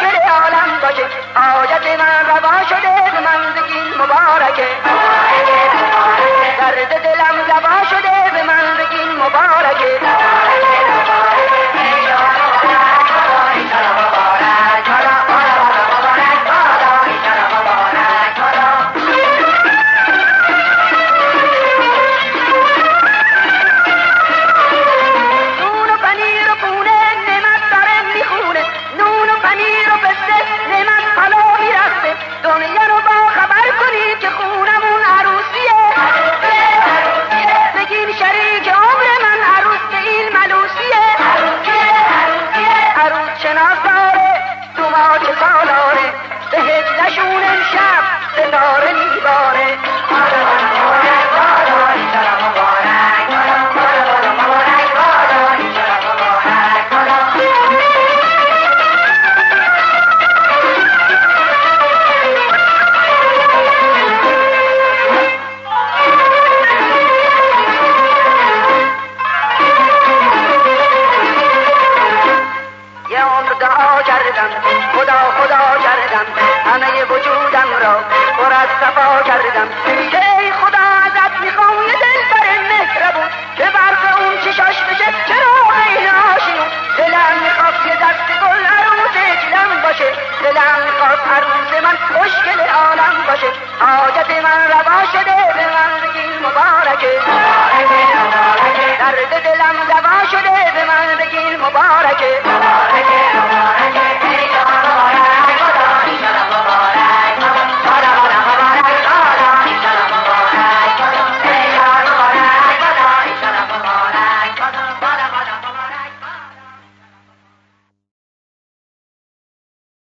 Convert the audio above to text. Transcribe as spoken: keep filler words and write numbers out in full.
خوشگل عالم باشه. حاجت من روا شده به من بگین مبارکه. درد دلم دوا شده به من بگین مبارکه. خدا خدا کردم همه وجودم را پر از صفا کردم که ای خدا ازت میخوام یه دلبر مهربون که برق اون چشاش بشه چراغ این آشیون. دلم میخواد یه دست گل عروس دلم باشه. دلم میخواد عروس من خوشگل عالم باشه. حاجت من روا شده به من بگین مبارکه. درد دلم دوا شده به من بگین مبارکه.